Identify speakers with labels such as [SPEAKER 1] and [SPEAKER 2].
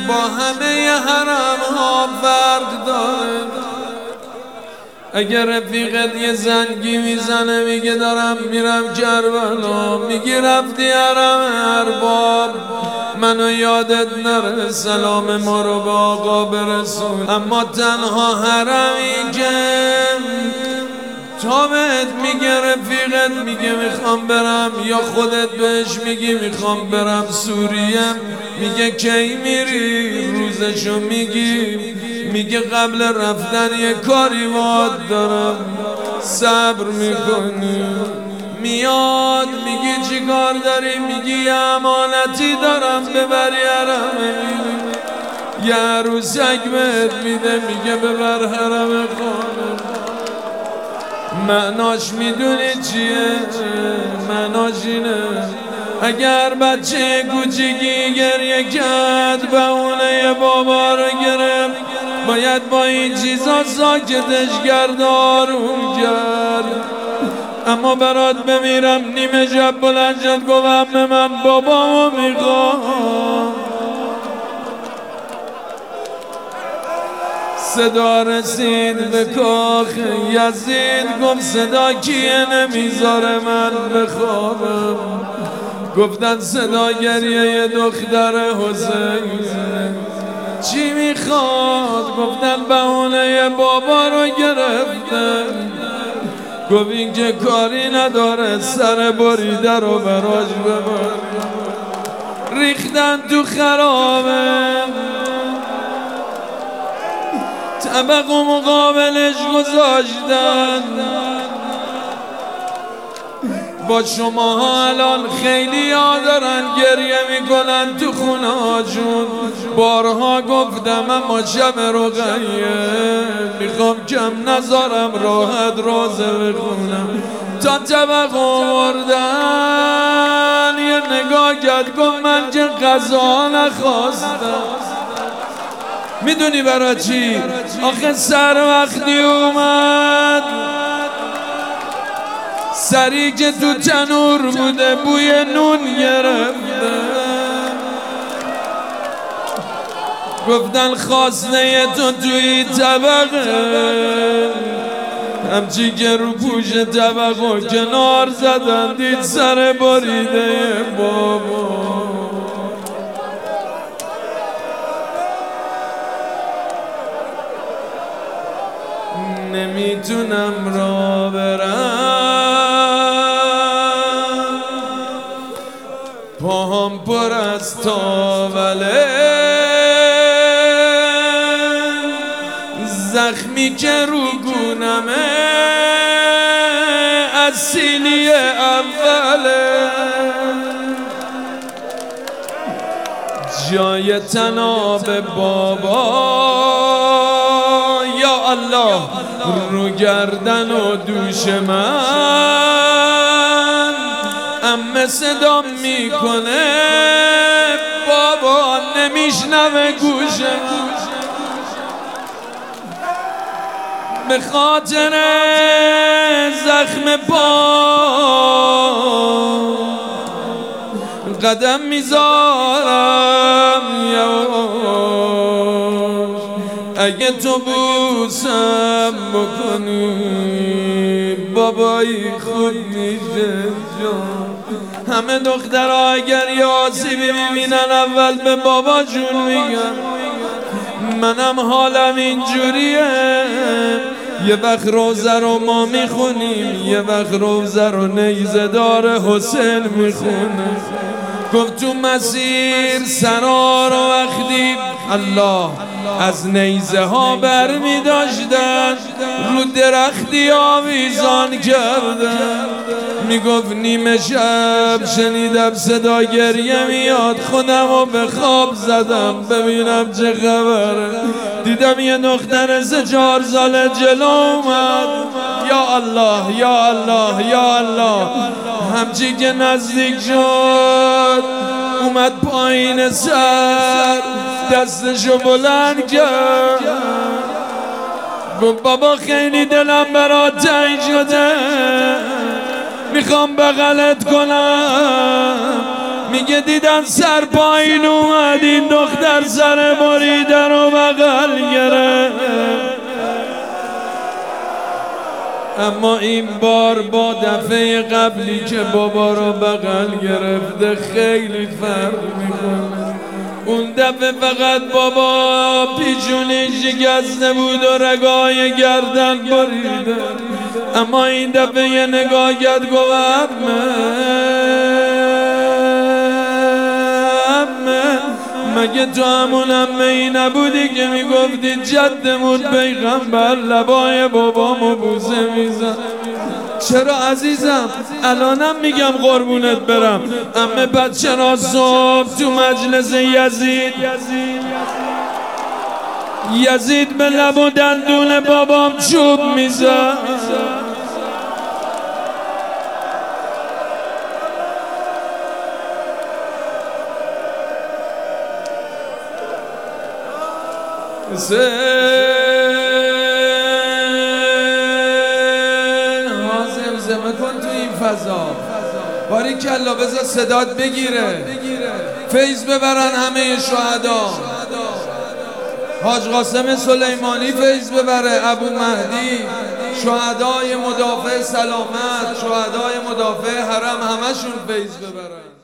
[SPEAKER 1] با همه حرم ها فرق داره. اگر رفیقت یه زنگی میزنه میگه دارم میرم کربلا، میگی رفتی حرم ارباب منو یادت نره سلام ما رو به آقا برسون. اما تنها حرمی که تا بهت میگه رفیقت میگه میخوام برم، یا خودت بهش میگی میخوام برم سوریه، میگه کی میری روزشو میگی، میگه قبل رفتن یه کاری باید دارم، صبر میکنی. میاد میگی چی کار داری، میگی یه امانتی دارم ببری حرم، یه عروسک بهت میده میگه ببر حرم خانه. معناش میدونی چیه؟ معناش اینه اگر بچه کوچیکی گریه کرد بهونه بابا رو گرفت، باید با این چیزا ساکتش کرد، آروم کرد. اما برات بمیرم نیمه شب بلند شد گفت عمه من بابامو میخوام. صدا رسید به کاخ یزید، گفت صدا کیه نمیذاره من بخوابم. گفتن صدا گریه دختر حسین. چی میخواد؟ گفتن بهونه بابا رو گرفتن. گفت این که کاری نداره سر بریده رو براش ببر. ریختن تو خرابه، طبق و مقابلش گذاشتن. با شماها الان خیلی ها دارن گریه میکنن تو خونه هاشون. بارها گفتم اما شب رقیه میخوام کم نذارم راحت روزه بخونم. تا طبق آوردن یه نگاه کرد گفت من که غذا نخواستم. میدونی برا چی؟ آخه سر وقتی اومد سری که تو تنور بوده بوی نون گرفته. گفتن خواسته تو توی طبقه، همچی که رو پوش طبق و کنار زدن دید سر بریده بابا. نمیتونم را برم، پاهم پر از تاوله، زخمی که رو گونمه از سیلی اوله. جای تناب بابا یا الله رو گردن و دوش من. عمه صدا میکنه بابا نمیشنوه گوشه. به خاطر زخم پا قدم میذارم اگه تو بوسم بکنی بابایی خوب میشه جان. همه دخترها اگر یه آسیبی میبینن اول به باباشون میگن. منم حالم اینجوریه، یه وقت روزه رو ما میخونیم، یه وقت روزه رو نیزه دار حسین میخونه. گفت تو مسیر سرا رو وقتی الله از نیزه ها بر می داشتن رو درختی آویزان کردن. می گفت نیمه شب شنیدم صدا گریه میاد، خودم رو به خواب زدم ببینم چه خبره. دیدم یه دختر 3-4 ساله جلو اومد. یا الله یا الله یا الله. همچی که نزدیک شد اومد پایین سر دستشو بلند کرد. گفت بابا خیلی دلم برات تنگ شده، میخوام بغلت کنم. میگه دیدن سر پایین اومد این دختر سر بریدن و بغل گرفت، اما این بار با دفعه قبلی که بابا رو بغل گرفته خیلی فرق میکنه. اون دفعه فقط بابا پیچونی شکسته بود و رگای گردن بریده، اما این دفعه یه نگاه کرد گفت مگه تو همون عمه ای نبودی که میگفتی جدمون پیغمبر لبای بابامو بوسه میزن؟ چرا عزیزم الانم میگم قربونت برم. عمه بعد چرا صبح تو مجلس یزید به لب و دندون بابام چوب میزن؟ زمزمه کن تو این فضا، باریکلا بذار صدات بگیره، فیض ببرن همه شهدا. حاج قاسم سلیمانی فیض ببره، ابو مهدی، شهدای مدافع سلامت، شهدای مدافع حرم، همشون فیض ببرن.